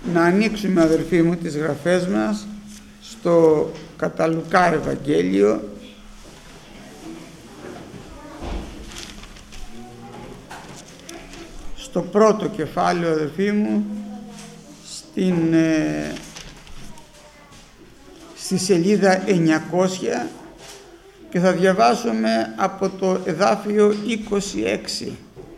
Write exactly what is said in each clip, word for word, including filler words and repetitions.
να ανοίξουμε, αδελφοί μου, τις γραφές μας στο κατά Λουκά Ευαγγέλιο, στο πρώτο κεφάλαιο, αδελφοί μου, στην, ε, στη σελίδα εννιακόσια, και θα διαβάσουμε από το εδάφιο είκοσι έξι.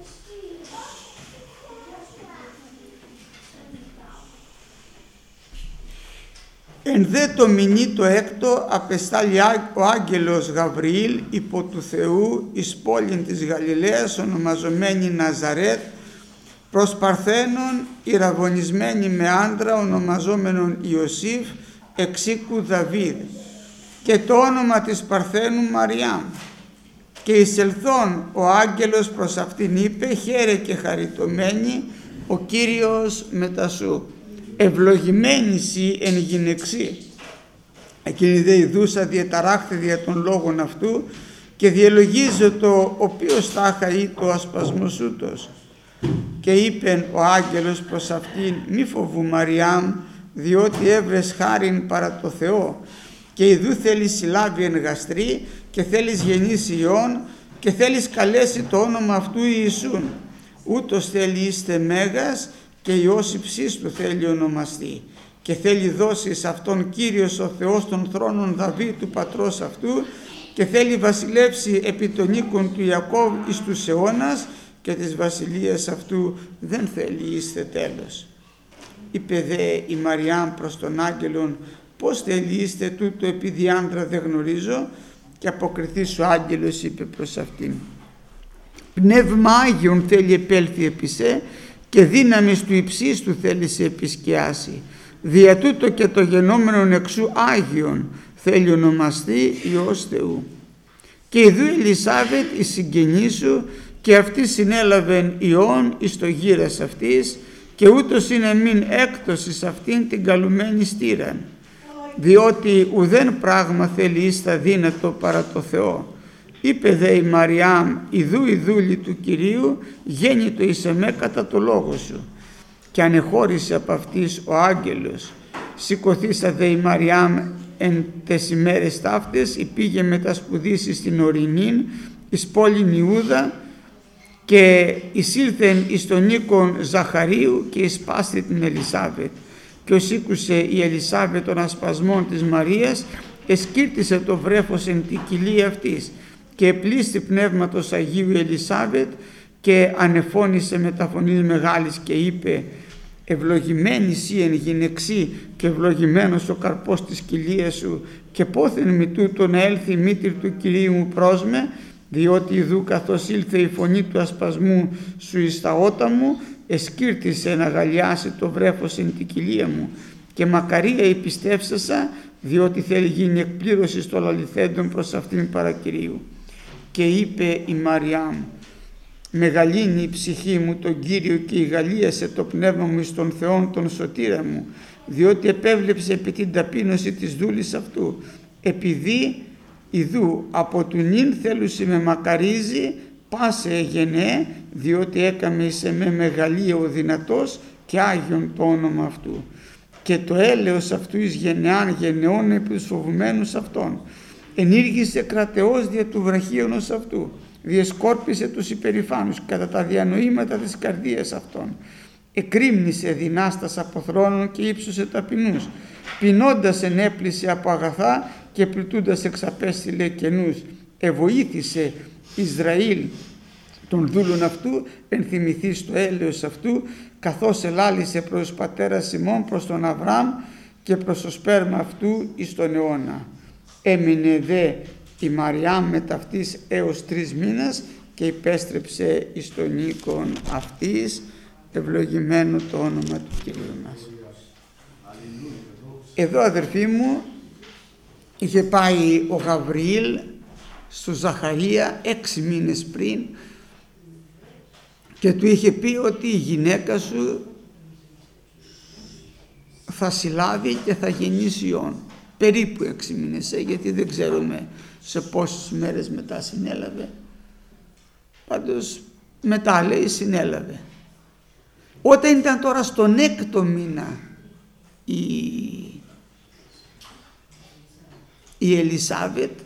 Εν δε το μηνύ το έκτο απεστάλλει ο άγγελος Γαβριήλ υπό του Θεού εις πόλην της Γαλιλαίας ονομαζομένη Ναζαρέτ, προς Παρθένων ηραβωνισμένη με άντρα ονομαζόμενον Ιωσήφ εξ οίκου Δαβίδ, και το όνομα της Παρθένου Μαριάμ. Και εισελθών ο άγγελος προς αυτήν είπε, χαίρε και χαριτωμένη, ο Κύριος μετά σου, ευλογημένη σοι εν γυναιξί. Εκείνη δε ιδούσα διαταράχθη δια των λόγων αυτού, και διελογίζω το οποίος τάχα ή το ασπασμός ούτως. Και είπεν ο άγγελος προς αυτήν, μη φοβού Μαριάμ, διότι έβρες χάριν παρά το Θεό, και ιδού θέλεις συλλάβει εν γαστρή, και θέλεις γεννήσει Υιόν, και θέλεις καλέσει το όνομα αυτού Ιησούν. Ούτως θέλει είστε μέγας, και Υιός υψίστου θέλει ονομαστεί, και θέλει δώσει σε αυτόν Κύριος ο Θεός των θρόνων Δαβίδ του πατρός αυτού, και θέλει βασιλεύσει επί των οίκων του Ιακώβ εις τους αιώνας, και της βασιλείας αυτού δεν θέλει είστε τέλος. Είπε δε η Μαριάμ προς τον άγγελον, πώς θέλει είστε τούτο επειδή άντρα δεν γνωρίζω, και αποκριθείς ο άγγελος είπε προς αυτήν, πνεύμα Άγιον θέλει επέλθει επί σε, και δύναμις του υψίστου θέλει σε επισκιάσει. Δια τούτο και το γενόμενον εξού Άγιον θέλει ονομαστεί Υιός Θεού. Και ιδού Ελισάβετ η συγγενή σου, και αυτή συνέλαβεν Υιόν εις το γύρας αυτής, και ούτως είναι μην έκτος εις αυτήν την καλουμένη στήραν. Διότι ουδέν πράγμα θέλει εις τα δύνατο παρά το Θεό. Είπε δε η Μαριάμ, ιδού η δούλη του Κυρίου, γέννητο εις εμέ κατά το λόγο σου. Και ανεχώρησε από αυτής ο άγγελος. Σηκωθήσα δε η Μαριάμ εν τες ημέρες ταύτες, υπήγε μετασπουδήσει στην ορεινήν, εις πόλην Ιούδα, και εισήλθεν εις τον οίκον Ζαχαρίου, και εισπάστη την Ελισάβετ. Και ως ήκουσε η Ελισάβετ των ασπασμών της Μαρίας, εσκύρτησε το βρέφος εν τη κοιλία αυτής, και επλήστη πνεύματος Αγίου η Ελισάβετ, και ανεφώνησε με τα φωνής μεγάλης και είπε, ευλογημένη σύ εν γυναιξί, και ευλογημένος ο καρπός της κοιλίας σου, και πόθεν μη τούτο να έλθει η μήτηρ του Κυρίου μου προς με, διότι ιδού καθώς ήλθε η φωνή του ασπασμού σου εις τα ότα μου, εσκύρτησε να αγαλιάσει το βρέφος εν την κοιλία μου, και μακαρία η πιστεύσασα, διότι θέλει γίνει εκπλήρωση των λαληθέντων προς αυτήν παρακυρίου. Και είπε η Μαριάμ, μεγαλύνει η ψυχή μου τον Κύριο, και ηγαλίασε το πνεύμα μου εις τον Θεόν τον σωτήρα μου, διότι επέβλεψε επί την ταπείνωση της δούλης αυτού, επειδή ιδού από του νυν θέλουσι με μακαρίζει, πάσε εγενέ, διότι έκαμε εις εμέ μεγαλεία ο δυνατός, και Άγιον το όνομα αυτού. Και το έλεος αυτού εις γενεάν γενεών επί τους φοβουμένους αυτών. Ενήργησε κρατεώς δια του βραχίωνος αυτού, διεσκόρπισε τους υπερηφάνους κατά τα διανοήματα της καρδίας αυτών. Εκρήμνησε δυνάστας από θρόνων και ύψωσε ταπεινούς. Πεινώντας ενέπλησε από αγαθά, και πλουτούντας εξαπέστειλε κενούς. Εβοήθησε Ισραήλ των δούλων αυτού, ενθυμηθείς το έλεος αυτού, καθώς ελάλησε προς πατέρα Σιμών, προς τον Αβραάμ, και προς το σπέρμα αυτού εις τον αιώνα. Έμεινε δε η Μαριάμ μετ' αυτής έως τρεις μήνες, και υπέστρεψε εις τον οίκον αυτής, ευλογημένο το όνομα του Κυρίου μας. Εδώ, αδερφοί μου, είχε πάει ο Γαβριήλ στο Ζαχαρία έξι μήνες πριν, και του είχε πει ότι η γυναίκα σου θα συλλάβει και θα γεννήσει Υιόν. Περίπου έξι μήνες, γιατί δεν ξέρουμε σε πόσες μέρες μετά συνέλαβε. Πάντως μετά λέει συνέλαβε. Όταν ήταν τώρα στον έκτο μήνα η, η Ελισάβετ,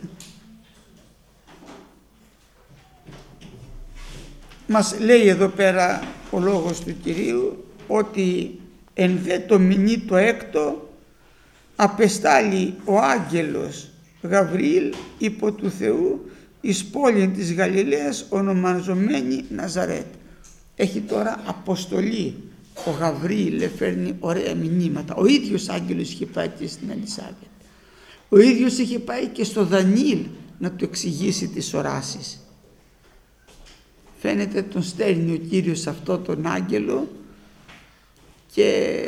μας λέει εδώ πέρα ο λόγος του Κυρίου ότι εν δε το μηνύ το έκτο απεστάλλει ο άγγελος Γαβριήλ υπό του Θεού εις πόλην της Γαλιλαίας ονομαζομένη Ναζαρέτ. Έχει τώρα αποστολή. Ο Γαβριήλ φέρνει ωραία μηνύματα. Ο ίδιος άγγελος είχε πάει και στην Ελισάβετ. Ο ίδιος είχε πάει και στο Δανιήλ να του εξηγήσει τις οράσεις. Φαίνεται τον στέλνει ο Κύριος αυτό τον άγγελο και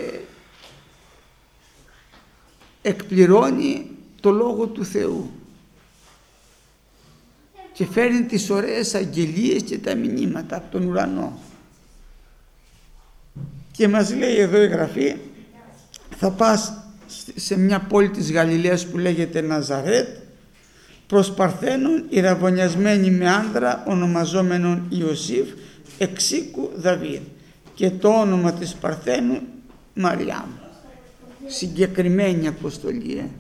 εκπληρώνει το Λόγο του Θεού και φέρνει τις ωραίες αγγελίες και τα μηνύματα από τον ουρανό. Και μας λέει εδώ η Γραφή, θα πας σε μια πόλη της Γαλιλαίας που λέγεται Ναζαρέτ, προς Παρθένων ιραβωνιασμένη με άνδρα ονομαζόμενον Ιωσήφ εξοίκου Δαβίδ, και το όνομα της Παρθένου Μαριάμ. Συγκεκριμένη αποστολή. Ε.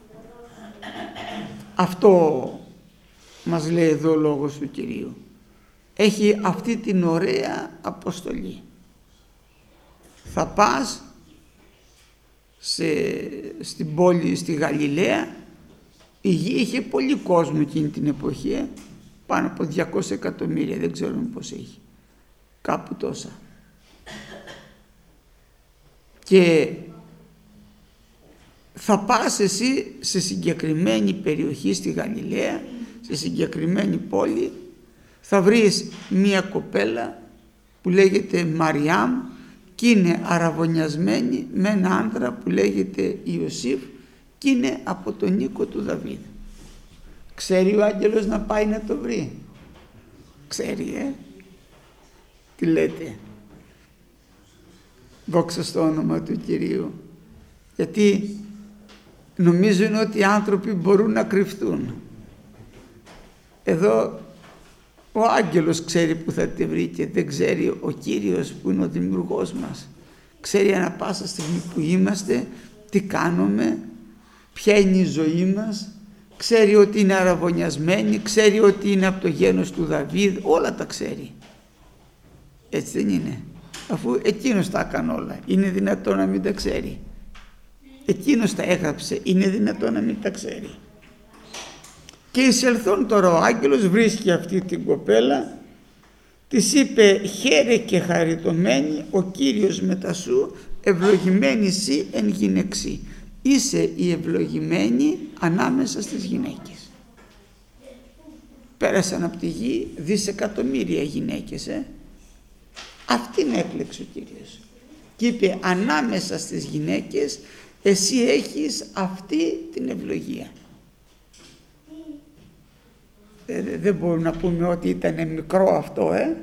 Αυτό μας λέει εδώ ο λόγος του Κυρίου. Έχει αυτή την ωραία αποστολή. Θα πας σε, στην πόλη στη Γαλιλαία. Η γη είχε πολύ κόσμο εκείνη την εποχή, ε. πάνω από διακόσια εκατομμύρια, δεν ξέρω πώς έχει, κάπου τόσα. Και θα πας εσύ σε συγκεκριμένη περιοχή στη Γαλιλαία, σε συγκεκριμένη πόλη, θα βρεις μία κοπέλα που λέγεται Μαριάμ και είναι αραβωνιασμένη με έναν άντρα που λέγεται Ιωσήφ και είναι από τον οίκο του Δαβίδ. Ξέρει ο άγγελος να πάει να το βρει? Ξέρει, ε? Τι λέτε? Δόξα στο όνομα του Κυρίου. Γιατί νομίζουν ότι οι άνθρωποι μπορούν να κρυφτούν. Εδώ ο άγγελος ξέρει που θα τη βρει και δεν ξέρει ο Κύριος που είναι ο δημιουργός μας. Ξέρει ανά πάσα στιγμή που είμαστε, τι κάνουμε, ποια είναι η ζωή μας, ξέρει ότι είναι αραβωνιασμένη, ξέρει ότι είναι από το γένος του Δαβίδ, όλα τα ξέρει. Έτσι δεν είναι? Αφού εκείνος τα έκανε όλα, είναι δυνατό να μην τα ξέρει? Εκείνος τα έγραψε, είναι δυνατό να μην τα ξέρει? Και εισελθόν τώρα ο άγγελος, βρίσκει αυτή την κοπέλα, της είπε χαίρε και χαριτωμένη, ο Κύριος μετά σου, ευλογημένη σύ εν γυναιξή. Είσαι η ευλογημένη ανάμεσα στις γυναίκες. Πέρασαν από τη γη δισεκατομμύρια γυναίκες, ε. Αυτήν έκλεξε ο Κύριος και είπε ανάμεσα στις γυναίκες εσύ έχεις αυτή την ευλογία. Δεν, δεν μπορούμε να πούμε ότι ήταν μικρό αυτό, ε.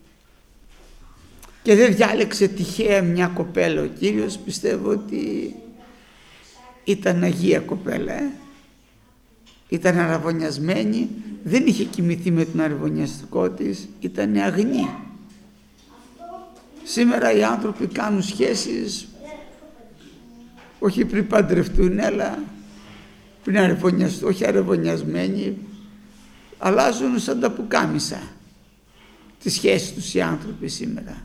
Και δεν διάλεξε τυχαία μια κοπέλα ο Κύριος, πιστεύω ότι ήταν αγία κοπέλα, ε. Ήταν αραβωνιασμένη, δεν είχε κοιμηθεί με τον αραβωνιαστικό της, ήταν αγνή. Σήμερα οι άνθρωποι κάνουν σχέσεις όχι πριν παντρευτούν, αλλά πριν αραβωνιαστούν, όχι αραβωνιασμένοι, αλλάζουν σαν τα πουκάμισα τις σχέσεις τους οι άνθρωποι σήμερα.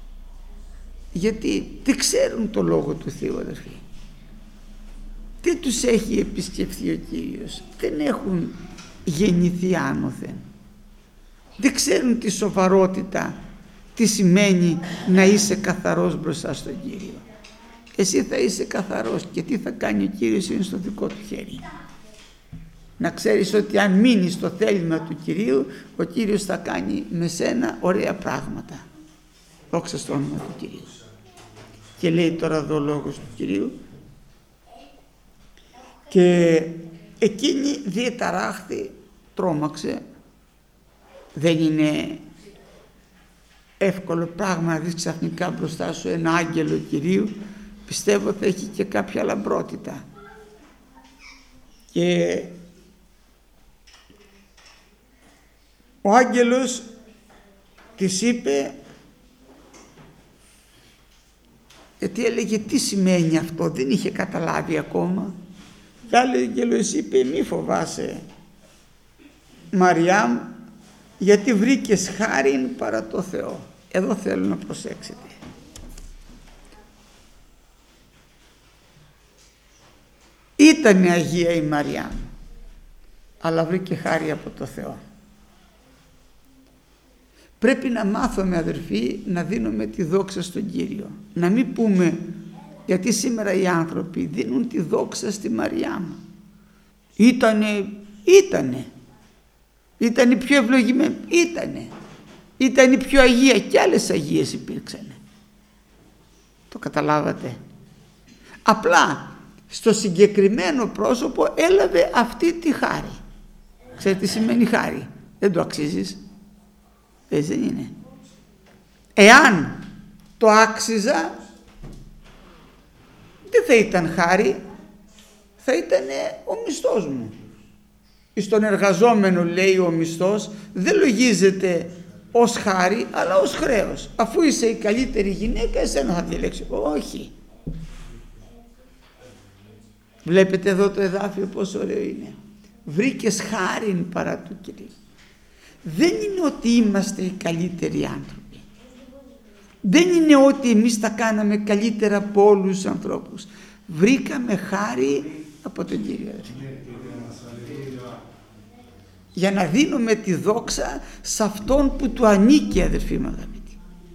Γιατί δεν ξέρουν το Λόγο του Θεού, αδερφοί. Δεν τους έχει επισκεφθεί ο Κύριος, δεν έχουν γεννηθεί άνωθεν, δεν ξέρουν τη σοβαρότητα, τι σημαίνει να είσαι καθαρός μπροστά στον Κύριο. Εσύ θα είσαι καθαρός και τι θα κάνει ο Κύριος είναι στο δικό του χέρι. Να ξέρεις ότι αν μείνεις στο θέλημα του Κυρίου, ο Κύριος θα κάνει με σένα ωραία πράγματα. Δόξα στο όνομα του Κυρίου. Και λέει τώρα εδώ ο λόγος του Κυρίου, και εκείνη διεταράχθη, τρόμαξε. Δεν είναι εύκολο πράγμα να δεις ξαφνικά μπροστά σου ένα άγγελο Κυρίου. Πιστεύω θα έχει και κάποια λαμπρότητα. Και ο άγγελος της είπε γιατί έλεγε τι σημαίνει αυτό, δεν είχε καταλάβει ακόμα. Και άγγελος είπε, μη φοβάσαι Μαριάμ, γιατί βρήκες χάριν παρά το Θεό. Εδώ θέλω να προσέξετε. Ήτανε Αγία η Μαριάμ, αλλά βρήκε χάρη από το Θεό. Πρέπει να μάθουμε, αδερφοί, να δίνουμε τη δόξα στον Κύριο. Να μην πούμε, γιατί σήμερα οι άνθρωποι δίνουν τη δόξα στη Μαριάμ. Ήτανε, ήτανε. Ήταν η πιο ευλογημένη, ήτανε. Ήταν η πιο Αγία, και άλλες Αγίες υπήρξαν. Το καταλάβατε? Απλά στο συγκεκριμένο πρόσωπο έλαβε αυτή τη χάρη. Ξέρετε τι σημαίνει χάρη? Δεν το αξίζεις. Έτσι δεν είναι? Εάν το άξιζα, δεν θα ήταν χάρη, θα ήταν ο μισθός μου. Στον εργαζόμενο, λέει, ο μισθός δεν λογίζεται ως χάρη, αλλά ως χρέος. Αφού είσαι η καλύτερη γυναίκα, εσένα θα διαλέξει. Όχι. Βλέπετε εδώ το εδάφιο πόσο ωραίο είναι. Βρήκες χάριν παρά του Κυρίου. Δεν είναι ότι είμαστε οι καλύτεροι άνθρωποι. Δεν είναι ότι εμείς τα κάναμε καλύτερα από όλους τους ανθρώπους. Βρήκαμε χάρη από τον Κύριο. Για να δίνουμε τη δόξα σε αυτόν που του ανήκει, αδερφοί μου αγαπητοί.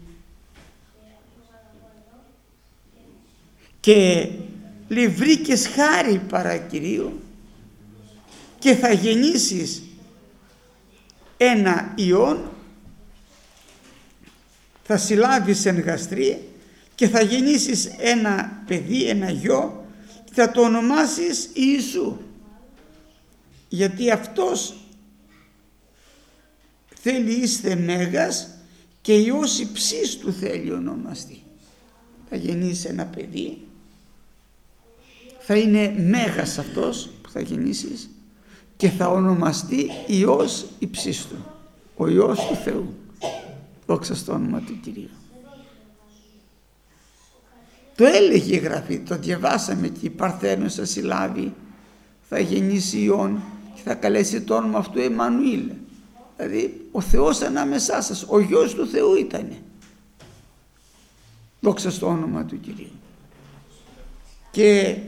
Και λέει, βρήκες χάρη παρά Κυρίου και θα γεννήσεις ένα ιόν, θα συλλάβεις εν γαστρή και θα γεννήσεις ένα παιδί, ένα γιο, και θα το ονομάσεις Ιησού, γιατί αυτός θέλει είστε μέγας και Υιός υψίστου θέλει ονομαστεί. Θα γεννήσει ένα παιδί, θα είναι μέγας αυτός που θα γεννήσεις και θα ονομαστεί Υιός υψίστου, ο Υιός του Θεού. Δόξα στο όνομα του Κυρίου. Το έλεγε η Γραφή, το διαβάσαμε εκεί, Παρθένος θα συλλάβει, θα γεννήσει Υιόν και θα καλέσει το όνομα αυτού Εμμανουήλ. Δηλαδή ο Θεός ανάμεσά σας, ο Γιος του Θεού ήτανε. Δόξα στο όνομα του Κυρίου. Και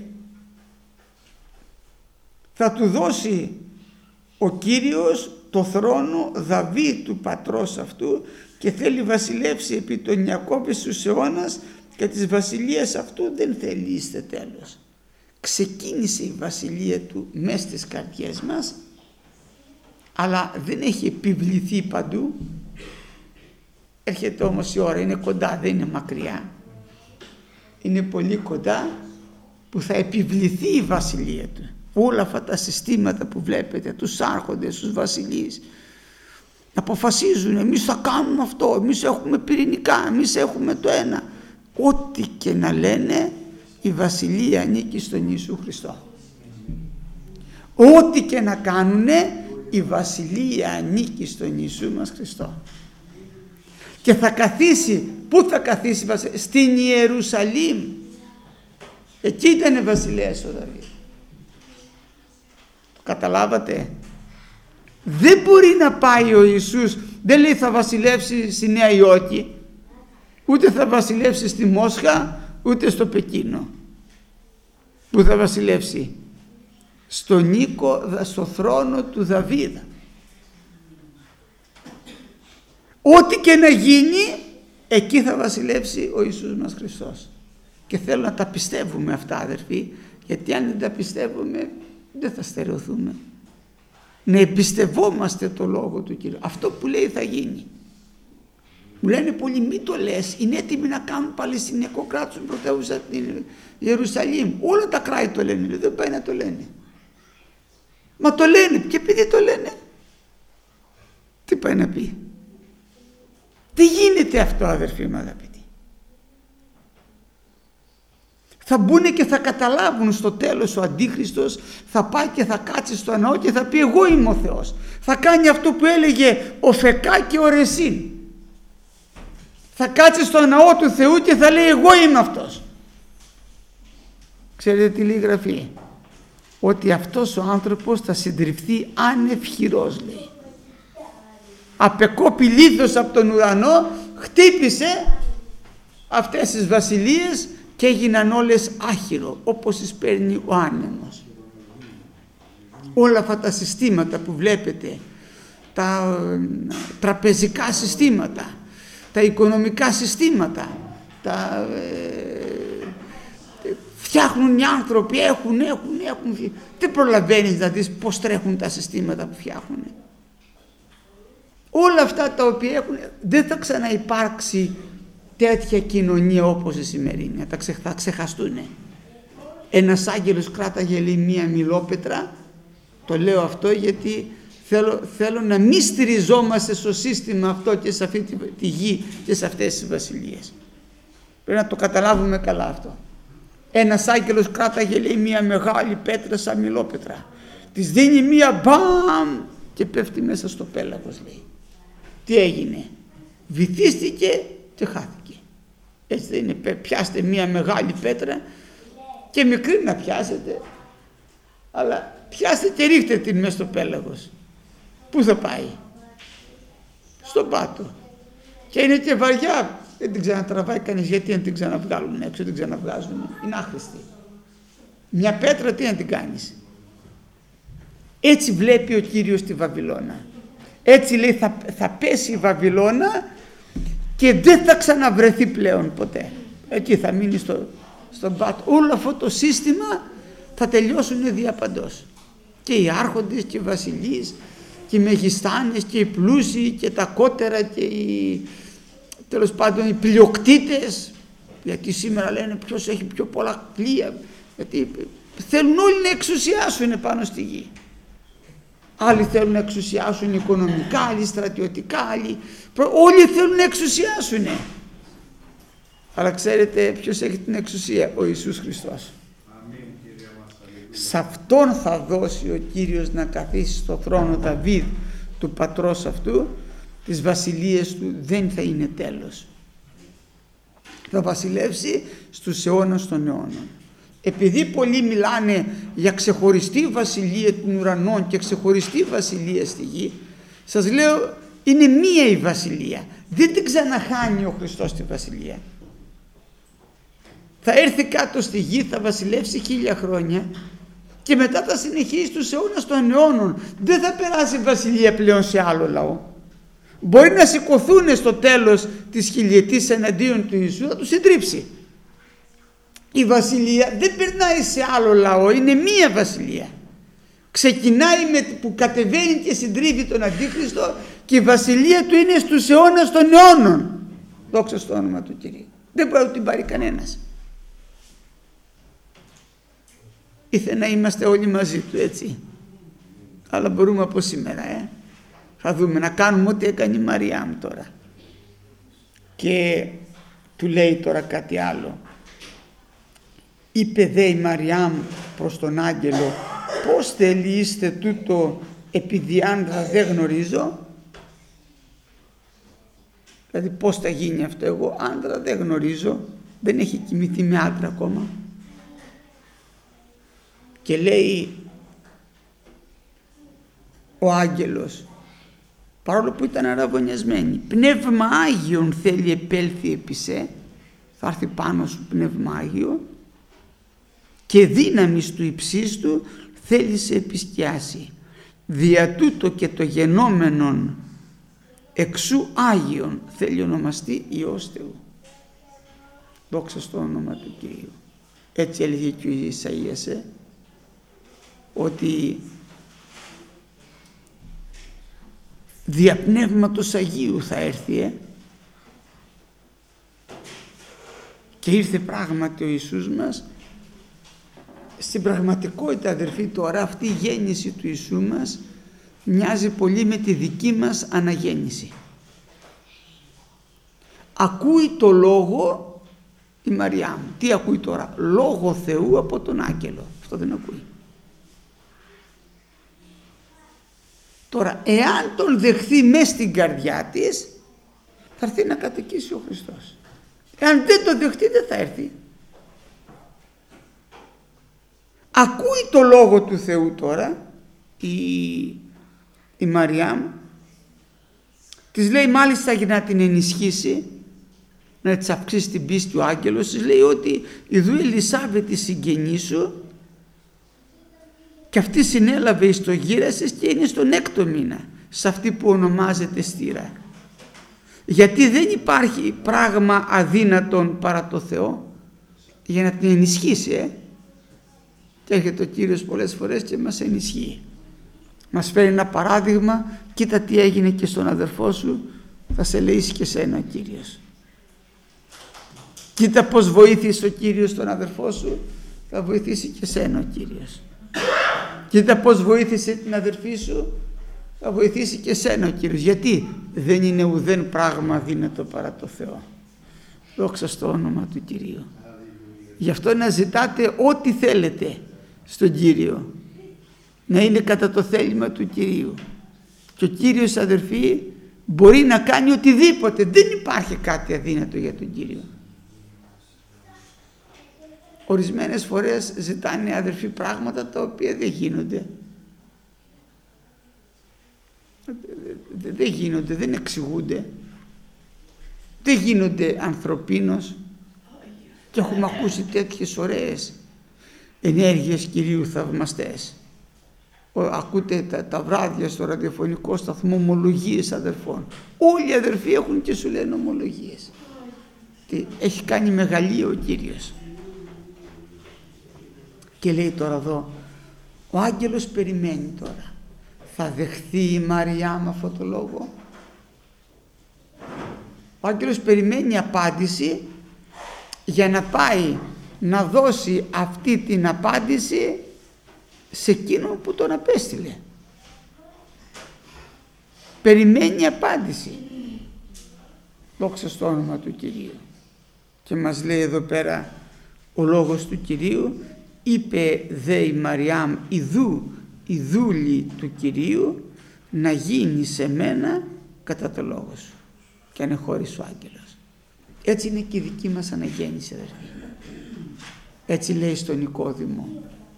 θα του δώσει ο Κύριος το θρόνο Δαβίδ του πατρός αυτού και θέλει βασιλεύσει επί των Ιακώβ στους αιώνας και της βασιλείας αυτού δεν θέλει είστε τέλος. Ξεκίνησε η βασιλεία του μες στις καρδιές μας, αλλά δεν έχει επιβληθεί παντού. Έρχεται όμως η ώρα, είναι κοντά, δεν είναι μακριά. Είναι πολύ κοντά που θα επιβληθεί η βασιλεία του. Όλα αυτά τα συστήματα που βλέπετε, τους άρχοντες, τους βασιλείς, αποφασίζουν, εμείς θα κάνουμε αυτό, εμείς έχουμε πυρηνικά, εμείς έχουμε το ένα. Ό,τι και να λένε, η βασιλεία ανήκει στον Ιησού Χριστό. Ό,τι και να κάνουνε, η βασιλεία ανήκει στον Ιησού μας Χριστό. Και θα καθίσει, πού θα καθίσει η βασιλεία? Στην Ιερουσαλήμ. Εκεί ήταν βασιλέας ο Δαβίδ. Το καταλάβατε? Δεν μπορεί να πάει ο Ιησούς, δεν λέει θα βασιλεύσει στη Νέα Υόρκη, ούτε θα βασιλεύσει στη Μόσχα, ούτε στο Πεκίνο. Που θα βασιλεύσει? Στον οίκο, στο θρόνο του Δαβίδ. Ό,τι και να γίνει, εκεί θα βασιλεύσει ο Ιησούς μας Χριστός. Και θέλω να τα πιστεύουμε αυτά, αδερφοί, γιατί αν δεν τα πιστεύουμε δεν θα στερεωθούμε. Να εμπιστευόμαστε το λόγο του Κύριου. Αυτό που λέει θα γίνει. Μου λένε πολλοί, μη το λες, είναι έτοιμοι να κάνουν Παλαιστινιακό κράτος πρωτεύουσα την Ιερουσαλήμ. Όλα τα κράτη το λένε, δεν πάει να το λένε. Μα το λένε, και επειδή το λένε, τι πάει να πει? Τι γίνεται αυτό, αδερφοί μου αγαπητοί? Θα μπουν και θα καταλάβουν στο τέλος ο Αντίχριστος, θα πάει και θα κάτσει στο ναό και θα πει εγώ είμαι ο Θεός. Θα κάνει αυτό που έλεγε ο Φεκά και ο Ρεσίν. Θα κάτσει στο ναό του Θεού και θα λέει εγώ είμαι αυτός. Ξέρετε τι λέει η Γραφή? Ότι αυτός ο άνθρωπος θα συντριφθεί ανευχηρός, λέει. Απεκόπη λίθος από τον ουρανό, χτύπησε αυτές τις βασιλείες και έγιναν όλες άχυρο, όπως τις παίρνει ο άνεμος. Όλα αυτά τα συστήματα που βλέπετε, τα τραπεζικά συστήματα, τα οικονομικά συστήματα, τα ε, φτιάχνουν οι άνθρωποι, έχουν, έχουν, έχουν. Δεν προλαβαίνεις να δεις πώς τρέχουν τα συστήματα που φτιάχνουν. Όλα αυτά τα οποία έχουν, δεν θα ξαναυπάρξει τέτοια κοινωνία όπως η σημερινή, θα, ξε, θα ξεχαστούν. Ένας άγγελος κράταγε, λέει, μία μιλόπετρα. Το λέω αυτό γιατί θέλω, θέλω να μην στηριζόμαστε στο σύστημα αυτό και σε αυτή τη, τη γη και σε αυτές τις βασιλείες. Πρέπει να το καταλάβουμε καλά αυτό. Ένας άγγελος κράταγε, λέει, μία μεγάλη πέτρα σαν μιλόπετρα. Της δίνει μία μπαμ και πέφτει μέσα στο πέλαγος, λέει. Τι έγινε? Βυθίστηκε και χάθηκε. Έτσι δεν είναι? Πιάστε μία μεγάλη πέτρα και μικρή να πιάσετε, αλλά πιάστε και ρίχτε την μέσα στο πέλαγος. Πού θα πάει? Στον πάτο. Και είναι και βαριά, δεν την ξανατραβάει κανείς. Γιατί να την ξαναβγάλουν έξω? την ξαναβγάζουν, είναι άχρηστη. Μια πέτρα τι να την κάνεις? Έτσι βλέπει ο Κύριος τη Βαβυλώνα. Έτσι λέει θα, θα πέσει η Βαβυλώνα και δεν θα ξαναβρεθεί πλέον ποτέ. Εκεί θα μείνει στο, στον πάτο. Όλο αυτό το σύστημα θα τελειώσουν διαπαντός. Και οι άρχοντες και οι βασιλείς και οι μεγιστάνες και οι πλούσιοι και τα κότερα και οι, τέλος πάντων, οι πλειοκτήτες, γιατί σήμερα λένε ποιος έχει πιο πολλά πλοία, γιατί θέλουν όλοι να εξουσιάσουν πάνω στη γη. Άλλοι θέλουν να εξουσιάσουν οικονομικά, άλλοι στρατιωτικά, άλλοι όλοι θέλουν να εξουσιάσουν. Αλλά ξέρετε ποιος έχει την εξουσία? Ο Ιησούς Χριστός. Σε αυτόν θα δώσει ο Κύριος να καθίσει στο θρόνο Δαβίδ, του πατρός αυτού. Τις βασιλείες του δεν θα είναι τέλος. Θα βασιλεύσει στους αιώνας των αιώνων. Επειδή πολλοί μιλάνε για ξεχωριστή βασιλεία των ουρανών και ξεχωριστή βασιλεία στη γη, σας λέω είναι μία η βασιλεία. Δεν την ξαναχάνει ο Χριστός τη βασιλεία. Θα έρθει κάτω στη γη, θα βασιλεύσει χίλια χρόνια και μετά θα συνεχίσει τους αιώνας των αιώνων. Δεν θα περάσει βασιλεία πλέον σε άλλο λαό. Μπορεί να σηκωθούν στο τέλος της χιλιετής εναντίον του Ιησού, θα τους συντρίψει. Η βασιλεία δεν περνάει σε άλλο λαό, είναι μία βασιλεία. Ξεκινάει με που κατεβαίνει και συντρίβει τον Αντίχριστο και η βασιλεία του είναι στους αιώνας των αιώνων. Δόξα στο όνομα του Κυρίου. Δεν μπορεί να την πάρει κανένας. Ήθελε να είμαστε όλοι μαζί του, έτσι. Αλλά μπορούμε από σήμερα, ε. Θα δούμε, να κάνουμε ό,τι έκανε η Μαριάμ τώρα. Και του λέει τώρα κάτι άλλο. Είπε δε η Μαριάμ προς τον άγγελο, πώς θελείστε τούτο επειδή άντρα δεν γνωρίζω? Δηλαδή πώς θα γίνει αυτό? Εγώ άντρα δεν γνωρίζω, δεν έχει κοιμηθεί με άντρα ακόμα. Και λέει ο άγγελος, παρόλο που ήταν αραβωνιασμένη, πνεύμα Άγιον θέλει επέλθει επί σε, θα έρθει πάνω σου πνεύμα Άγιο, και δύναμις του υψίστου θέλει σε επισκιάσει. Δια τούτο και το γενόμενον εξού Άγιον θέλει ονομαστεί Υιός Θεού. Δόξα στο όνομα του Κυρίου. Έτσι έλεγε και ο Ισαΐας, ε, ότι δια Πνεύματος Αγίου θα έρθει, ε. Και ήρθε πράγματι ο Ιησούς μας. Στην πραγματικότητα, αδερφοί, τώρα αυτή η γέννηση του Ιησού μας μοιάζει πολύ με τη δική μας αναγέννηση. Ακούει το λόγο η Μαριά μου. Τι ακούει τώρα? Λόγο Θεού από τον άγγελο. Αυτό δεν ακούει. Τώρα, εάν τον δεχθεί μες στην καρδιά της, θα έρθει να κατοικήσει ο Χριστός. Εάν δεν τον δεχτεί, δεν θα έρθει. ακούει το λόγο του Θεού τώρα η, η Μαριάμ, της λέει μάλιστα για να την ενισχύσει, να της αυξήσει την πίστη ο άγγελος, της λέει ότι ιδού Ελισάβετ η συγγενή σου και αυτή συνέλαβε εις το γύρασες και είναι στον έκτο μήνα, σε αυτή που ονομάζεται στήρα. Γιατί δεν υπάρχει πράγμα αδύνατον παρά το Θεό, για να την ενισχύσει. Ε. Και έρχεται ο Κύριος πολλές φορές και μας ενισχύει. Μας φέρει ένα παράδειγμα, κοίτα τι έγινε και στον αδερφό σου, θα σε ελεήσει και σένα ο Κύριος. Κοίτα πως βοήθησε ο Κύριος τον αδερφό σου, θα βοηθήσει και σένα ο Κύριος. Κοίτα πως βοήθησε την αδερφή σου, θα βοηθήσει και σένα ο Κύριος. Γιατί δεν είναι ουδέν πράγμα δύνατο παρά το Θεό. Δόξα στο όνομα του Κυρίου. Γι' αυτό να ζητάτε ό,τι θέλετε στον Κύριο, να είναι κατά το θέλημα του Κυρίου. Και ο Κύριος, αδερφοί, μπορεί να κάνει οτιδήποτε. Δεν υπάρχει κάτι αδύνατο για τον Κύριο. Ορισμένες φορές ζητάνε, αδερφοί, πράγματα τα οποία δεν γίνονται. Δεν γίνονται, δεν εξηγούνται. Δεν γίνονται ανθρωπίνως. Και έχουμε ακούσει τέτοιες ωραίες ενέργειες Κυρίου θαυμαστές. Ακούτε τα, τα βράδια στο ραδιοφωνικό σταθμό ομολογίες αδερφών. Όλοι οι αδερφοί έχουν και σου λένε ομολογίες. Τι, έχει κάνει μεγαλείο ο Κύριος. Και λέει τώρα εδώ, ο άγγελος περιμένει τώρα. Θα δεχθεί η Μαριά με αυτό το λόγο? Ο άγγελος περιμένει απάντηση για να πάει να δώσει αυτή την απάντηση σε εκείνον που τον απέστειλε. Περιμένει απάντηση. Δόξα στο όνομα του Κυρίου. Και μας λέει εδώ πέρα ο λόγος του Κυρίου, είπε δε η Μαριάμ, ιδού η δούλη του Κυρίου, να γίνει σε μένα κατά το λόγο σου. Και ανεχώρησε ο άγγελος. Έτσι είναι και η δική μας αναγέννηση, αδερφοί. Έτσι λέει στον Νικόδημο.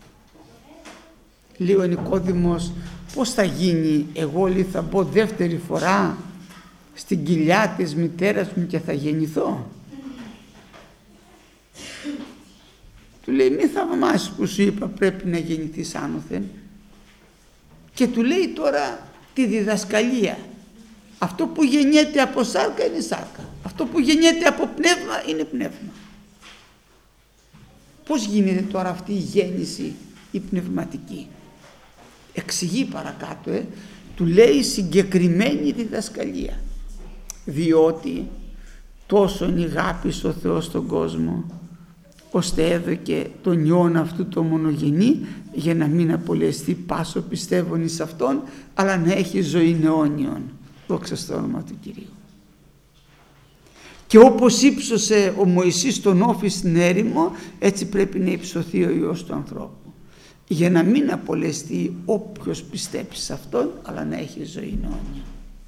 Λέει ο Νικόδημος, πώς θα γίνει, εγώ λέει θα μπω δεύτερη φορά στην κοιλιά της μητέρας μου και θα γεννηθώ? Του λέει, μη θαυμάσεις που σου είπα πρέπει να γεννηθείς άνωθεν. Και του λέει τώρα τη διδασκαλία. Αυτό που γεννιέται από σάρκα είναι σάρκα. Αυτό που γεννιέται από πνεύμα είναι πνεύμα. Πώς γίνεται τώρα αυτή η γέννηση η πνευματική? Εξηγεί παρακάτω, ε, του λέει συγκεκριμένη διδασκαλία. Διότι τόσον ηγάπησε ο Θεός στον κόσμο, ώστε έδωκε τον Υιόν αυτού το μονογενή, για να μην απολεστεί πάσο πιστεύων εις Αυτόν, αλλά να έχει ζωή αιώνιον. Δόξα στο όνομα του Κυρίου. Και όπως ύψωσε ο Μωυσής τον όφη στην έρημο, έτσι πρέπει να υψωθεί ο Υιός του ανθρώπου, για να μην απολεστεί όποιος πιστέψει σε Αυτόν, αλλά να έχει ζωή αιώνια.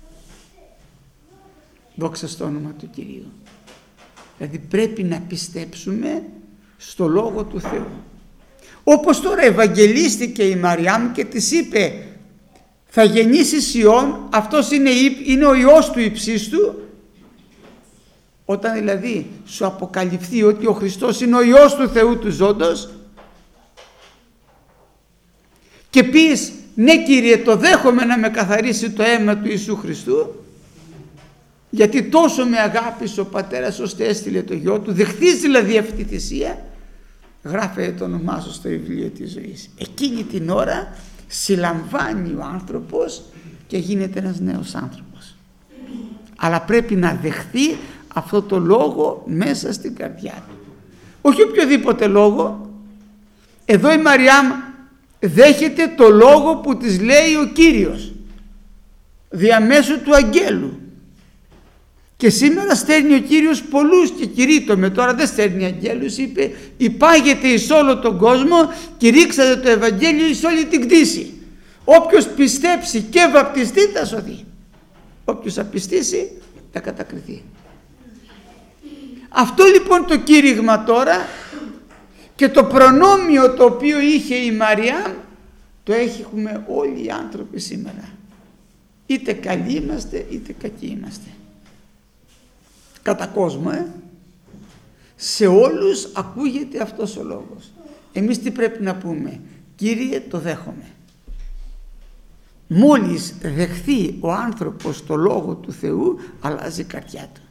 Δόξα στο όνομα του Κυρίου. Δηλαδή πρέπει να πιστέψουμε στο Λόγο του Θεού. Όπως τώρα ευαγγελίστηκε η Μαριάμ και της είπε, θα γεννήσεις Υιόν, αυτός είναι, είναι ο Υιός του υψίστου. Όταν δηλαδή σου αποκαλυφθεί ότι ο Χριστός είναι ο Υιός του Θεού του ζώντος και πεις, ναι Κύριε, το δέχομαι να με καθαρίσει το αίμα του Ιησού Χριστού, γιατί τόσο με αγάπησε ο Πατέρας ώστε έστειλε το Γιο του, δεχθείς δηλαδή αυτή τη θυσία, γράφε το όνομά σου στο βιβλίο της ζωής. Εκείνη την ώρα συλλαμβάνει ο άνθρωπος και γίνεται ένας νέος άνθρωπος. Αλλά πρέπει να δεχθεί αυτό το λόγο μέσα στην καρδιά του. Όχι οποιοδήποτε λόγο. Εδώ η Μαριάμ δέχεται το λόγο που της λέει ο Κύριος διαμέσου του αγγέλου. Και σήμερα στέλνει ο Κύριος πολλούς και κηρύττομαι. Τώρα δεν στέλνει αγγέλους, είπε υπάγεται εις όλο τον κόσμο, κηρύξατε το Ευαγγέλιο εις όλη την κτήση. Όποιος πιστέψει και βαπτιστεί θα σωθεί. Όποιος απιστήσει θα κατακριθεί. Αυτό λοιπόν το κήρυγμα τώρα, Και το προνόμιο το οποίο είχε η Μαριάμ το έχουμε όλοι οι άνθρωποι σήμερα. Είτε καλοί είμαστε είτε κακοί είμαστε. Κατά κόσμο, ε. σε όλους ακούγεται αυτός ο λόγος. Εμείς τι πρέπει να πούμε? Κύριε, το δέχομαι. Μόλις δεχθεί ο άνθρωπος το λόγο του Θεού, αλλάζει η καρδιά του.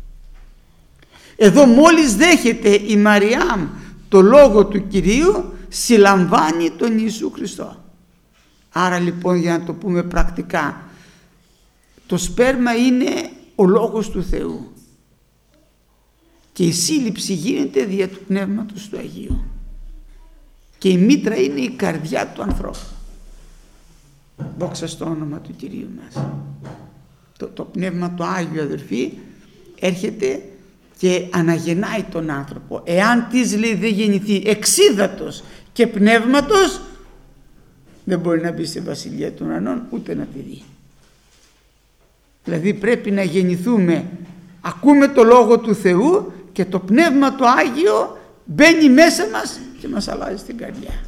Εδώ μόλις δέχεται η Μαριάμ το λόγο του Κυρίου, συλλαμβάνει τον Ιησού Χριστό. Άρα λοιπόν, για να το πούμε πρακτικά, το σπέρμα είναι ο λόγος του Θεού και η σύλληψη γίνεται δια του Πνεύματος του Αγίου και η μήτρα είναι η καρδιά του ανθρώπου. Δόξα στο όνομα του Κυρίου μας. Το, το Πνεύμα του Άγιο, αδερφοί, έρχεται και αναγεννάει τον άνθρωπο. Εάν της, λέει, δεν γεννηθεί εξίδατος και πνεύματος, δεν μπορεί να μπει στη Βασιλεία των Ουρανών ούτε να τη δει. Δηλαδή πρέπει να γεννηθούμε, ακούμε το Λόγο του Θεού και το Πνεύμα το Άγιο μπαίνει μέσα μας και μας αλλάζει την καρδιά.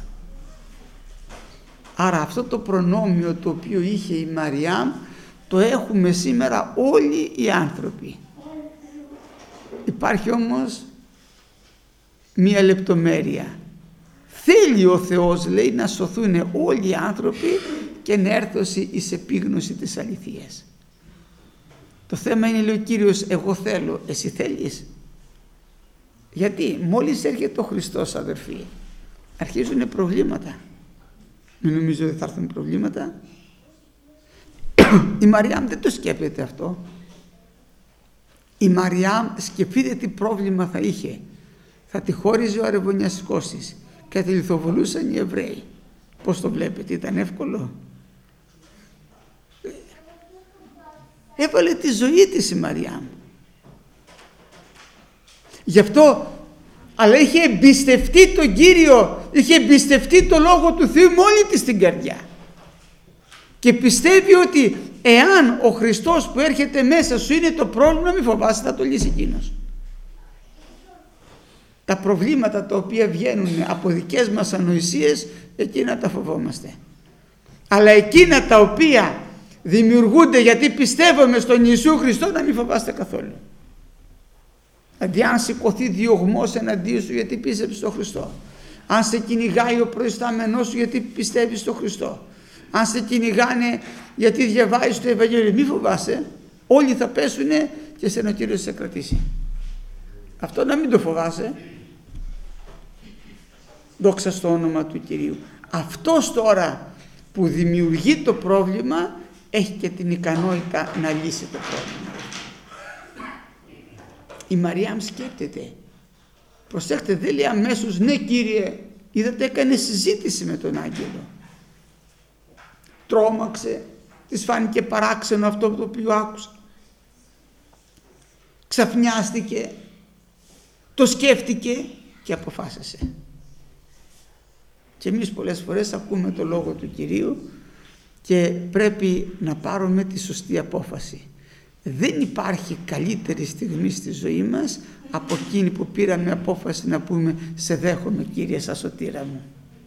Άρα αυτό το προνόμιο το οποίο είχε η Μαριάμ το έχουμε σήμερα όλοι οι άνθρωποι. Υπάρχει όμως μία λεπτομέρεια. Θέλει ο Θεός, λέει, να σωθούν όλοι οι άνθρωποι και να έρθουν εις επίγνωση της αληθείας. Το θέμα είναι, λέει ο Κύριος, εγώ θέλω, εσύ θέλεις? Γιατί μόλις έρχεται ο Χριστός, αδερφοί, αρχίζουν προβλήματα. Μην νομίζω ότι θα έρθουν προβλήματα. Η Μαριάμ δεν το σκέπτεται αυτό. Η Μαριάμ σκεφτείτε τι πρόβλημα θα είχε. Θα τη χώριζε ο αρεβωνιαστικός της και τη λιθοβολούσαν οι Εβραίοι. Πώς το βλέπετε, ήταν εύκολο? Έβαλε τη ζωή της η Μαριάμ. Γι' αυτό, αλλά είχε εμπιστευτεί τον Κύριο, είχε εμπιστευτεί το Λόγο του Θεού με όλη της την καρδιά. Και πιστεύει ότι εάν ο Χριστός που έρχεται μέσα σου είναι το πρόβλημα, μη φοβάσαι, θα το λύσει εκείνος. Τα προβλήματα τα οποία βγαίνουν από δικές μας ανοησίες, εκείνα τα φοβόμαστε. Αλλά εκείνα τα οποία δημιουργούνται γιατί πιστεύουμε στον Ιησού Χριστό, να μην φοβάστε καθόλου. Δηλαδή αν σηκωθεί διωγμός εναντίον σου γιατί πίστεψες στον Χριστό, αν σε κυνηγάει ο προϊστάμενός σου γιατί πιστεύεις στον Χριστό, αν σε κυνηγάνε γιατί διαβάζεις το Ευαγγέλιο, μη φοβάσαι, όλοι θα πέσουνε και σένα ο Κύριος θα σε κρατήσει. Αυτό να μην το φοβάσαι. Δόξα στο όνομα του Κυρίου. Αυτός τώρα που δημιουργεί το πρόβλημα έχει και την ικανότητα να λύσει το πρόβλημα. Η Μαριάμ σκέπτεται. Προσέξτε, δεν λέει αμέσως ναι Κύριε, είδατε, έκανε συζήτηση με τον άγγελο. Τρόμαξε, της φάνηκε παράξενο αυτό το οποίο άκουσε. Ξαφνιάστηκε, το σκέφτηκε και αποφάσισε. Και εμείς πολλές φορές ακούμε το Λόγο του Κυρίου και πρέπει να πάρουμε τη σωστή απόφαση. Δεν υπάρχει καλύτερη στιγμή στη ζωή μας από εκείνη που πήραμε απόφαση να πούμε σε δέχομαι Κύριε σαν σωτήρα μου.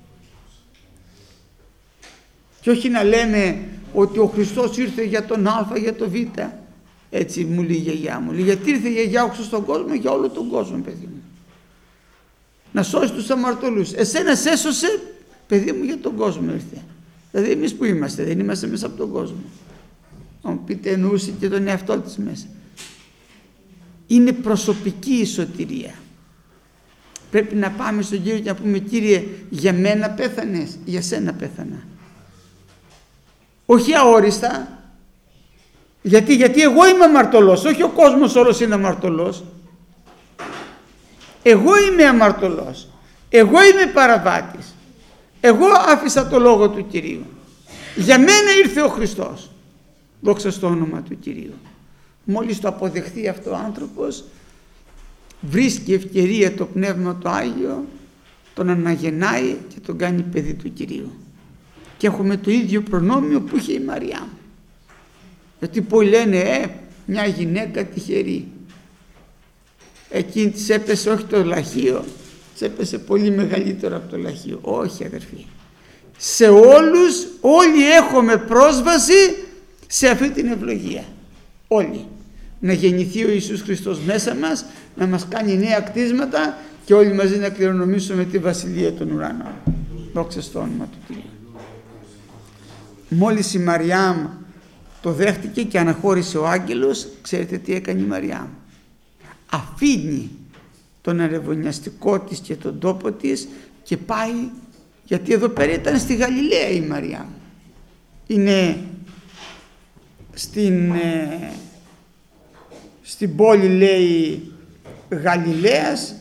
Και όχι να λέμε ότι ο Χριστός ήρθε για τον Α, για τον Β. Έτσι μου λέει η γιαγιά μου. Λέει, γιατί ήρθε η γιαγιά μου στον κόσμο? Για όλο τον κόσμο, παιδί μου. Να σώσει τους αμαρτωλούς. Εσένα σε έσωσε, παιδί μου, για τον κόσμο ήρθε. Δηλαδή εμείς που είμαστε, δεν είμαστε μέσα από τον κόσμο. Αν πείτε εννοούσε και τον εαυτό της μέσα. Είναι προσωπική η σωτηρία. Πρέπει να πάμε στον Κύριο και να πούμε Κύριε, για μένα πέθανες, για σένα πέθανα. Όχι αόριστα. Γιατί, γιατί εγώ είμαι αμαρτωλός, όχι ο κόσμος όλος είναι αμαρτωλός. Εγώ είμαι αμαρτωλός. Εγώ είμαι παραβάτης. Εγώ άφησα το Λόγο του Κυρίου. Για μένα ήρθε ο Χριστός. Δόξα στο όνομα του Κυρίου. Μόλις το αποδεχθεί αυτό ο άνθρωπος, βρίσκει ευκαιρία το Πνεύμα το Άγιο, τον αναγεννάει και τον κάνει παιδί του Κυρίου. Και έχουμε το ίδιο προνόμιο που είχε η Μαριά. Γιατί πολλοί λένε ε, μια γυναίκα τυχερή. Εκείνη της έπεσε όχι το λαχείο έπεσε πολύ μεγαλύτερο από το λαχείο. Όχι αδερφοί. Σε όλους, όλοι έχουμε πρόσβαση σε αυτή την ευλογία. Όλοι. Να γεννηθεί ο Ιησούς Χριστός μέσα μας, να μας κάνει νέα κτίσματα και όλοι μαζί να κληρονομήσουμε τη Βασιλεία των Ουρανών. Δόξα στο όνομα του Κυρίου. Μόλις η Μαριάμ το δέχτηκε και αναχώρησε ο άγγελος, ξέρετε τι έκανε η Μαριάμ? Αφήνει τον αρεβωνιαστικό της και τον τόπο της και πάει, γιατί εδώ πέρα ήταν στη Γαλιλαία η Μαριάμ. Είναι στην, ε, στην πόλη, λέει, Γαλιλαίας,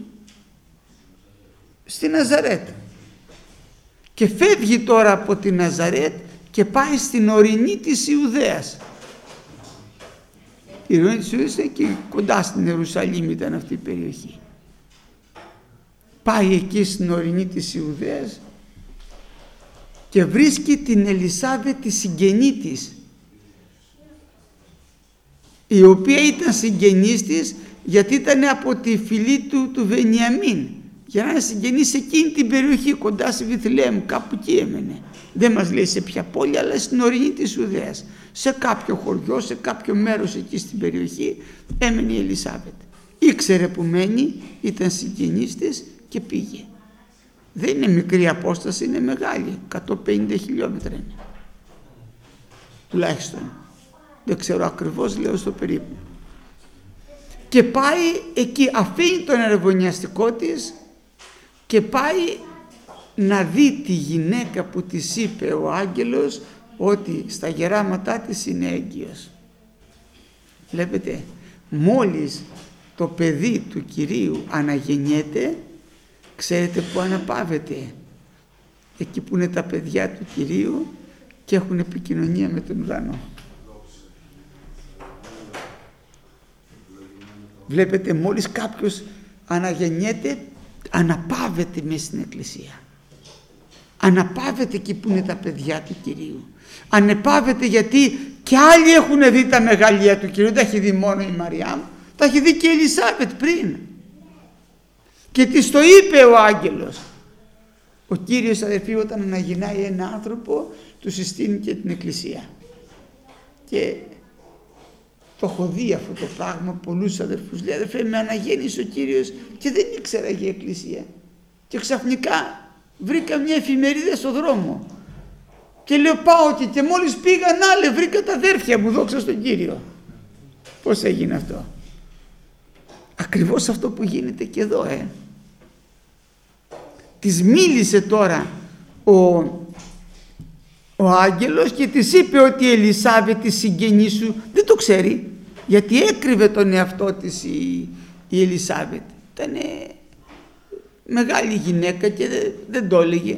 στη Ναζαρέτ. Και φεύγει τώρα από τη Ναζαρέτ και πάει στην ορεινή της Ιουδαίας. Η ορεινή της Ιουδαίας είναι και κοντά στην Ιερουσαλήμ, ήταν αυτή η περιοχή. Πάει εκεί στην ορεινή της Ιουδαίας και βρίσκει την Ελισάβετ, τη συγγενή της, η οποία ήταν συγγενής της γιατί ήταν από τη φυλή του, του Βενιαμίν, για να είναι συγγενής σε εκείνη την περιοχή κοντά στη Βιθλεέμ, κάπου εκεί έμενε. Δεν μας λέει σε ποια πόλη, αλλά στην ορεινή της Ιουδαίας, σε κάποιο χωριό, σε κάποιο μέρος εκεί στην περιοχή έμενε η Ελισάβετ. Ήξερε που μένει, ήταν συγγενής της και πήγε. Δεν είναι μικρή απόσταση, είναι μεγάλη, εκατόν πενήντα χιλιόμετρα είναι τουλάχιστον, δεν ξέρω ακριβώς, λέω στο περίπου. Και πάει εκεί, αφήνει τον αρεβωνιαστικό της και πάει να δει τη γυναίκα που της είπε ο άγγελος ότι στα γεράματά της είναι έγκυος. Βλέπετε, μόλις το παιδί του Κυρίου αναγεννιέται, ξέρετε που αναπαύεται? Εκεί που είναι τα παιδιά του Κυρίου και έχουν επικοινωνία με τον ουρανό. Βλέπετε, μόλις κάποιος αναγεννιέται, αναπαύεται μέσα στην εκκλησία. Αναπαύεται εκεί που είναι τα παιδιά του Κυρίου. Ανεπαύεται γιατί και άλλοι έχουν δει τα μεγαλεία του Κυρίου. Δεν τα έχει δει μόνο η Μαριάμ, τα έχει δει και η Ελισάβετ πριν. Και της το είπε ο άγγελος. Ο Κύριος, αδερφοί, όταν αναγεννάει ένα άνθρωπο, του συστήνει και την εκκλησία. Και το έχω δει αυτό το πράγμα, πολλούς αδερφούς. Λέει, αδερφέ, με αναγέννησε ο Κύριος και δεν ήξερα για εκκλησία. Και ξαφνικά βρήκα μια εφημερίδα στο δρόμο. Και λέω, πάω και, και μόλις πήγα, να λέει, βρήκα τα αδέρφια μου, δόξα στον Κύριο. Πώς έγινε αυτό? Ακριβώς αυτό που γίνεται και εδώ, ε. Της μίλησε τώρα ο, ο άγγελος και της είπε ότι η Ελισάβετ, τη συγγενή σου, δεν το ξέρει, γιατί έκρυβε τον εαυτό της η, η Ελισάβετ. Ήταν μεγάλη γυναίκα και δεν, δεν το έλεγε.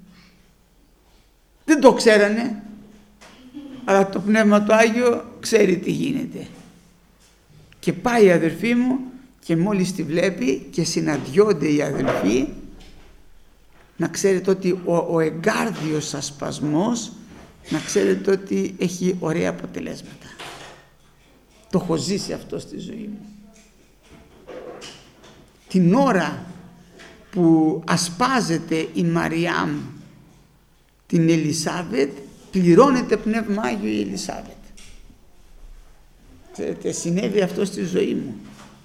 Δεν το ξέρανε, αλλά το Πνεύμα το Άγιο ξέρει τι γίνεται. Και πάει η αδελφή μου και μόλις τη βλέπει και συναντιόνται οι αδελφοί, να ξέρετε ότι ο, ο εγκάρδιος ασπασμός, να ξέρετε ότι έχει ωραία αποτελέσματα. Το έχω ζήσει αυτό στη ζωή μου. Την ώρα που ασπάζεται η Μαριάμ την Ελισάβετ, πληρώνεται Πνεύμα Άγιο η Ελισάβετ. Ξέρετε, συνέβη αυτό στη ζωή μου.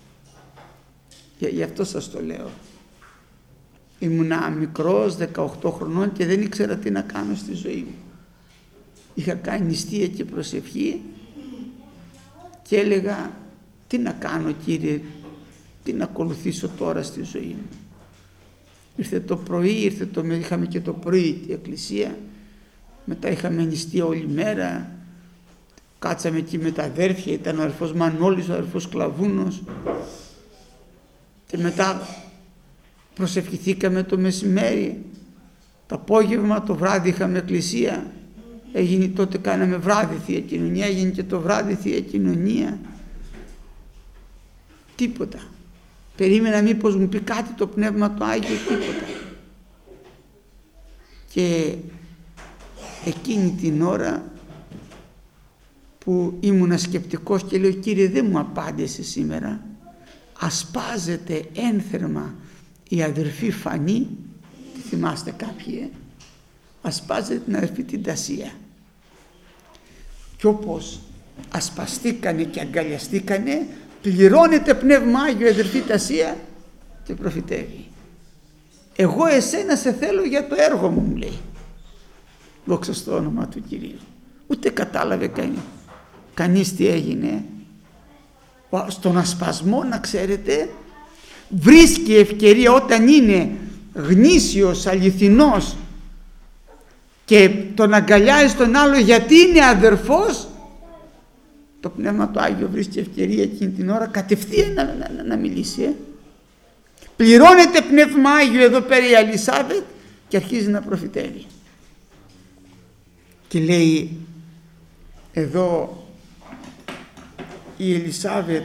Γι' αυτό σας το λέω. Ήμουνα μικρός, δεκαοκτώ χρονών και δεν ήξερα τι να κάνω στη ζωή μου. Είχα κάνει νηστεία και προσευχή και έλεγα, τι να κάνω, Κύριε, τι να ακολουθήσω τώρα στη ζωή μου. Ήρθε το πρωί, ήρθε το, είχαμε και το πρωί την εκκλησία, μετά είχαμε νηστεία όλη μέρα, κάτσαμε εκεί με τα αδέρφια, ήταν ο αδερφός Μανώλης, ο αδερφός Κλαβούνος, και μετά προσευχηθήκαμε το μεσημέρι, το απόγευμα, το βράδυ είχαμε εκκλησία, έγινε τότε, κάναμε βράδυ Θεία Κοινωνία, έγινε και το βράδυ Θεία Κοινωνία, τίποτα. Περίμενα μήπως μου πει κάτι το Πνεύμα το Άγιο, τίποτα. Και εκείνη την ώρα που ήμουνα σκεπτικός και λέω, Κύριε, δεν μου απάντησε σήμερα, ασπάζεται ένθερμα η αδερφή Φανή, τη θυμάστε κάποιοι, ε? ασπάζεται την αδερφή την Τασία. Και όπως ασπαστήκανε και αγκαλιαστήκανε, πληρώνεται Πνεύμα Άγιο η αδερφή Τασία και προφητεύει. Εγώ εσένα σε θέλω για το έργο μου, μου λέει. Δόξα στο όνομα του Κυρίου. Ούτε κατάλαβε κανείς, κανείς τι έγινε. Στον ασπασμό, να ξέρετε, βρίσκει ευκαιρία όταν είναι γνήσιος, αληθινός και τον αγκαλιάζει τον άλλο γιατί είναι αδερφός, το Πνεύμα του Άγιο βρίσκει ευκαιρία εκείνη την ώρα κατευθείαν να, να, να, να μιλήσει. Ε. Πληρώνεται Πνεύμα Άγιο εδώ πέρα η Ελισάβετ και αρχίζει να προφητεύει. Και λέει εδώ η Ελισάβετ,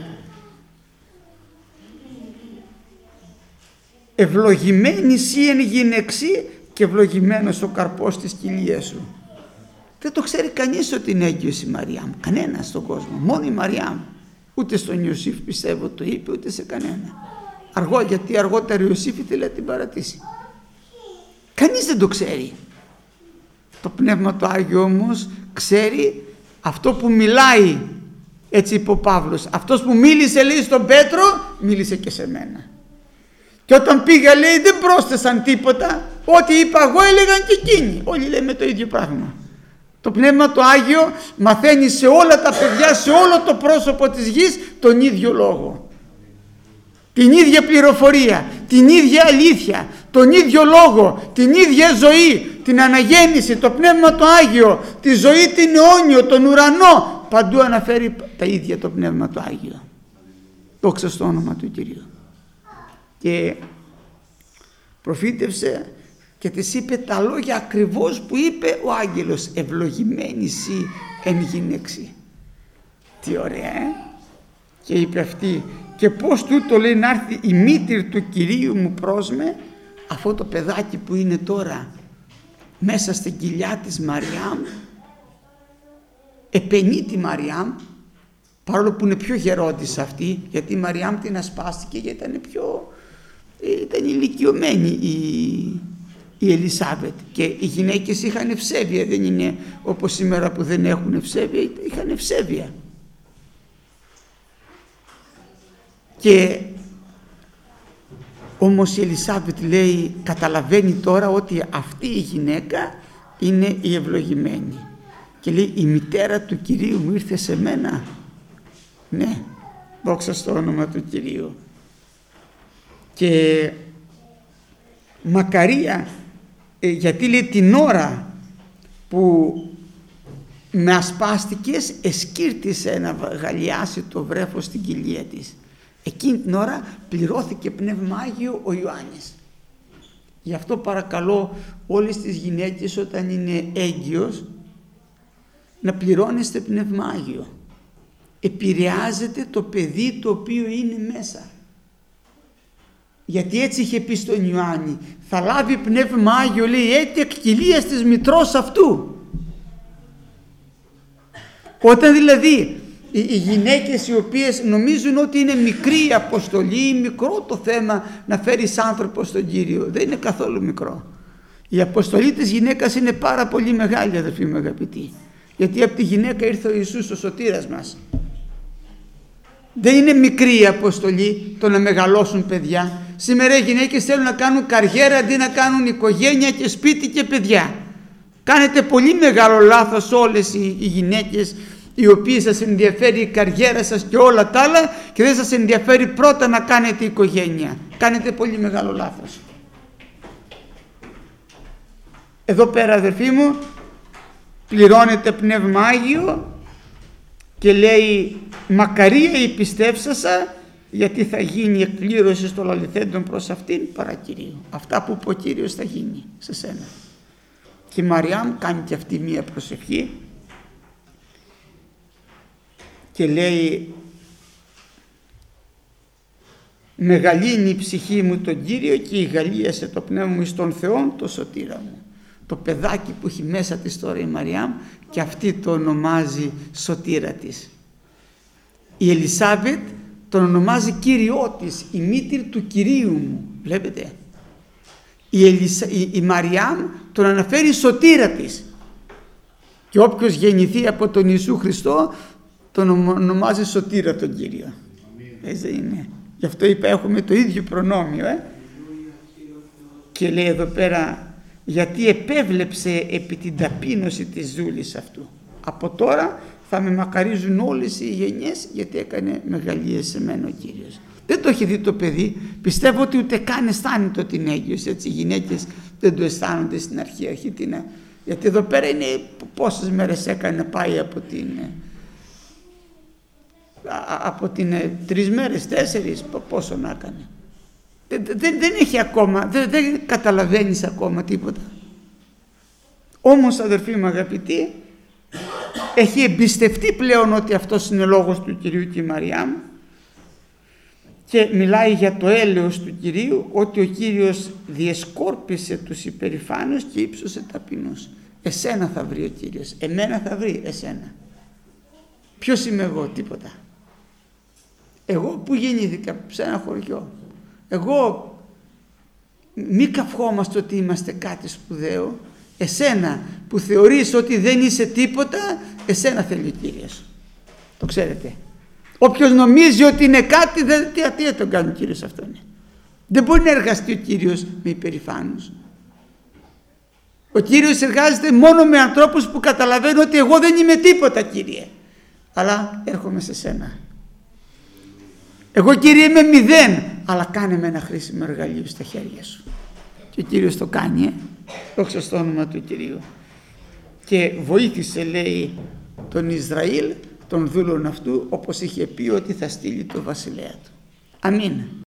ευλογημένη εσύ εν γυναιξή και ευλογημένος ο καρπός της κοιλίας σου. Δεν το ξέρει κανείς ότι είναι έγκυος η Μαριάμ, κανένας στον κόσμο, μόνο η Μαριάμ. Ούτε στον Ιωσήφ πιστεύω το είπε, ούτε σε κανένα. Αργό, γιατί αργότερα ο Ιωσήφ ήθελε να την παρατήσει. Κανείς δεν το ξέρει. Το Πνεύμα του Άγιο όμως ξέρει αυτό που μιλάει. Έτσι είπε ο Παύλος, αυτός που μίλησε λέει στον Πέτρο, μίλησε και σε μένα. Και όταν πήγα λέει δεν πρόσθεσαν τίποτα, ό,τι είπα εγώ έλεγαν και εκείνοι. Όλοι λέμε το ίδιο πράγμα. Το Πνεύμα το Άγιο μαθαίνει σε όλα τα παιδιά, σε όλο το πρόσωπο της γης τον ίδιο λόγο. Την ίδια πληροφορία, την ίδια αλήθεια, τον ίδιο λόγο, την ίδια ζωή, την αναγέννηση, το Πνεύμα το Άγιο, τη ζωή την αιώνιο, τον ουρανό. Παντού αναφέρει τα ίδια το Πνεύμα το Άγιο. Δόξα στο όνομα του Κυρίου. Και προφήτευσε και της είπε τα λόγια ακριβώς που είπε ο άγγελος, ευλογημένη εσύ εν γυναίξη. Τι ωραία, ε? Και είπε αυτή, και πως τούτο λέει να έρθει η μήτηρ του Κυρίου μου πρόσμε, αυτό το παιδάκι που είναι τώρα μέσα στην κοιλιά της Μαριάμ, επενεί τη Μαριάμ, παρόλο που είναι πιο γερόντις αυτή, γιατί η Μαριάμ την ασπάστηκε γιατί ήταν πιο, ήταν ηλικιωμένη η, η Ελισάβετ και οι γυναίκες είχαν ευσέβεια, δεν είναι όπως σήμερα που δεν έχουν ευσέβεια, είχαν ευσέβεια. Και όμως η Ελισάβετ λέει, καταλαβαίνει τώρα ότι αυτή η γυναίκα είναι η ευλογημένη και λέει η μητέρα του Κυρίου μου ήρθε σε μένα. Ναι, δόξα στο όνομα του Κυρίου. Και μακαρία, ε, γιατί λέει την ώρα που με ασπάστηκες εσκύρτησε να γαλιάσει το βρέφος στην κοιλία της. Εκείνη την ώρα πληρώθηκε Πνεύμα Άγιο ο Ιωάννης. Γι' αυτό παρακαλώ όλες τις γυναίκες όταν είναι έγκυος να πληρώνεστε Πνεύμα Άγιο. Επηρεάζεται το παιδί το οποίο είναι μέσα. Γιατί έτσι είχε πει στον Ιωάννη, θα λάβει Πνεύμα Άγιο, λέει, έτη εκ κοιλίας της μητρός αυτού. Όταν δηλαδή οι, οι γυναίκες οι οποίες νομίζουν ότι είναι μικρή η αποστολή, μικρό το θέμα να φέρεις άνθρωπο στον Κύριο, δεν είναι καθόλου μικρό. Η αποστολή της γυναίκας είναι πάρα πολύ μεγάλη, αδερφοί μου αγαπητοί, γιατί από τη γυναίκα ήρθε ο Ιησούς ο σωτήρας μας. Δεν είναι μικρή η αποστολή το να μεγαλώσουν παιδιά. Σήμερα οι γυναίκες θέλουν να κάνουν καριέρα αντί να κάνουν οικογένεια και σπίτι και παιδιά. Κάνετε πολύ μεγάλο λάθος όλες οι, οι γυναίκες οι οποίες σας ενδιαφέρει η καριέρα σας και όλα τα άλλα και δεν σας ενδιαφέρει πρώτα να κάνετε οικογένεια. Κάνετε πολύ μεγάλο λάθος. Εδώ πέρα αδερφοί μου πληρώνεται Πνεύμα Άγιο και λέει μακαρία η πιστεύσασα γιατί θα γίνει εκπλήρωση των αληθέντων προς αυτήν παρά Κυρίου. Αυτά που είπε ο Κύριος θα γίνει σε σένα. Και η Μαριάμ κάνει και αυτή μία προσευχή και λέει μεγαλύνει η ψυχή μου τον Κύριο και ηγαλίασε το πνεύμα μου εις τον Θεόν το σωτήρα μου. Το παιδάκι που έχει μέσα της τώρα η Μαριάμ και αυτή το ονομάζει σωτήρα της. Η Ελισάβετ τον ονομάζει Κύριό της, η μήτηρ του Κυρίου μου. Βλέπετε. Η, Ελισσα, η, η Μαριάμ τον αναφέρει σωτήρα της. Και όποιος γεννηθεί από τον Ιησού Χριστό τον ονομάζει σωτήρα τον Κύριο. Έτσι είναι. Γι' αυτό είπα έχουμε το ίδιο προνόμιο. Ε? Και λέει εδώ πέρα, γιατί επέβλεψε επί την ταπείνωση της δούλης αυτού. Από τώρα θα με μακαρίζουν όλες οι γενιές, γιατί έκανε μεγαλείες σε μένα ο Κύριος. Δεν το έχει δει το παιδί. Πιστεύω ότι ούτε καν αισθάνεται ότι είναι έγκυος. Έτσι οι γυναίκες δεν το αισθάνονται στην αρχή. αρχή την... Γιατί εδώ πέρα είναι πόσες μέρες έκανε να πάει από την... από την τρεις μέρες, τέσσερις, πόσο να έκανε. Δεν, δεν, δεν έχει ακόμα, δεν, δεν καταλαβαίνεις ακόμα τίποτα. Όμως αδερφοί μου αγαπητοί, έχει εμπιστευτεί πλέον ότι αυτός είναι ο λόγος του Κυρίου και η Μαριάμ και μιλάει για το έλεος του Κυρίου, ότι ο Κύριος διεσκόρπισε τους υπερηφάνους και ύψωσε ταπεινούς. Εσένα θα βρει ο Κύριος, εμένα θα βρει εσένα. Ποιος είμαι εγώ? Τίποτα. Εγώ που γεννήθηκα σε ένα χωριό, εγώ μη καυχόμαστε ότι είμαστε κάτι σπουδαίο. Εσένα που θεωρείς ότι δεν είσαι τίποτα, εσένα θέλει ο Κύριος. Το ξέρετε. Όποιος νομίζει ότι είναι κάτι, δεν, τι, τι τον κάνει ο Κύριος αυτόν. Δεν μπορεί να εργαστεί ο Κύριος με υπερηφάνους. Ο Κύριος εργάζεται μόνο με ανθρώπους που καταλαβαίνουν ότι εγώ δεν είμαι τίποτα, Κύριε, αλλά έρχομαι σε σένα. Εγώ, Κύριε, είμαι μηδέν, αλλά κάνε με ένα χρήσιμο εργαλείο στα χέρια σου. Και ο Κύριος το κάνει, ε? Δόξα στο όνομα του Κυρίου. Και βοήθησε, λέει, τον Ισραήλ, τον δούλον αυτού, όπως είχε πει ότι θα στείλει το βασιλέα του. Αμήν.